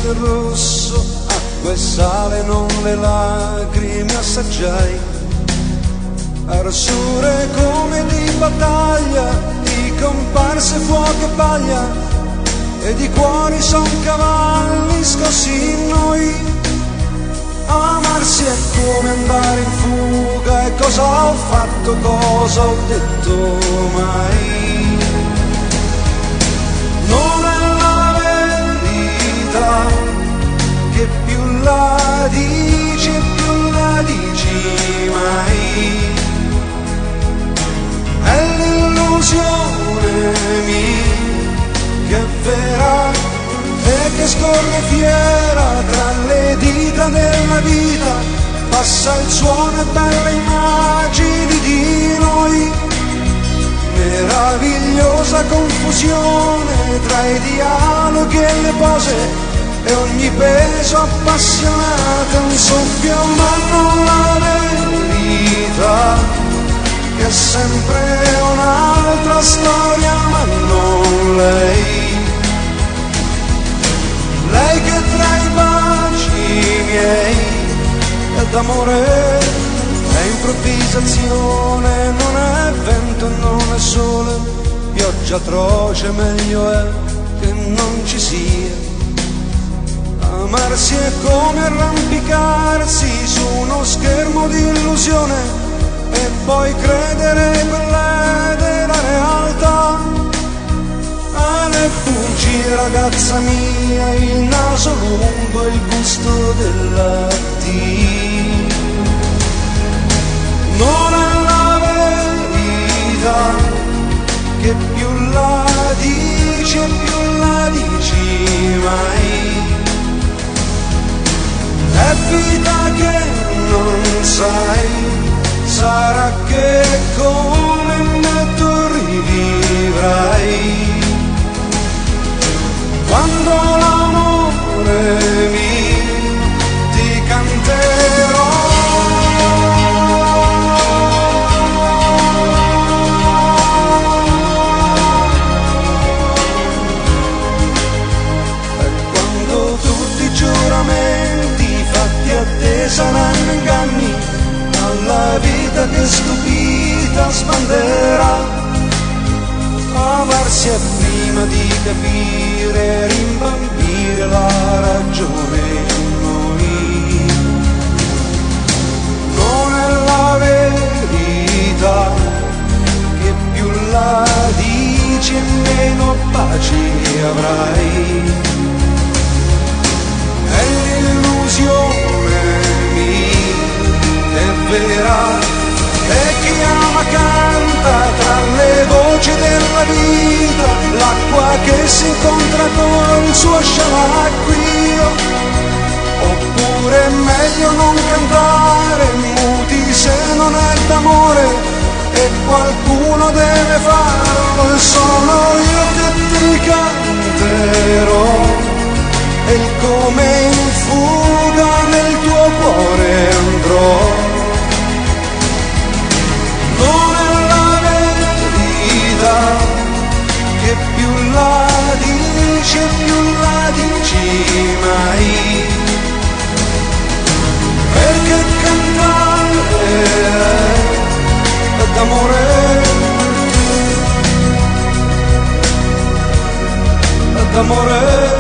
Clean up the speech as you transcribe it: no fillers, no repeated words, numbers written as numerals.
del rosso, acqua e sale, non le lacrime assaggiai. Arsure come di battaglia, di comparse, fuoco e paglia, e di cuori son cavalli scossi in noi. Amarsi è come andare in fuga, e cosa ho fatto, cosa ho detto mai? Non è la verità, che più la dici e più la dici mai. È l'illusione mia che è vera e che scorre fiera tra le dita della vita, passa il suono e belle immagini di noi, meravigliosa confusione tra i dialoghi e le pose, e ogni peso appassionato è un soffio, ma non la verità, che è sempre un'altra storia, ma non lei. Lei che tra i baci miei è d'amore, è improvvisazione, non è vento e non è sole, pioggia atroce, meglio è che non ci sia. Amarsi è come arrampicarsi su uno schermo di illusione e poi credere quella della realtà. Le bugie, ragazza mia, il naso lungo, il gusto della tea. Non è la verità, che più la dici e più la dici mai. È vita che non sai, sarà che come me tu rivivrai. Quando l'amore mio ti canterò, e quando tutti i giuramenti fatti a te saranno inganni, alla vita che stupita sbanderà. Amarsi è prima di capire, rimbambire la ragione in noi. Non è la verità, che più la dici e meno pace avrai. È l'illusione mia, è vera, e chi ama canta tra le voci della vita, l'acqua che si incontra col suo scialacquio. Oppure è meglio non cantare muti se non è d'amore, e qualcuno deve farlo, e sono io che ti canterò, e il come in fuga nel tuo cuore andrò. Non è la verità, che più la dici e più la dici mai. Perché cantare è d'amore, è d'amore.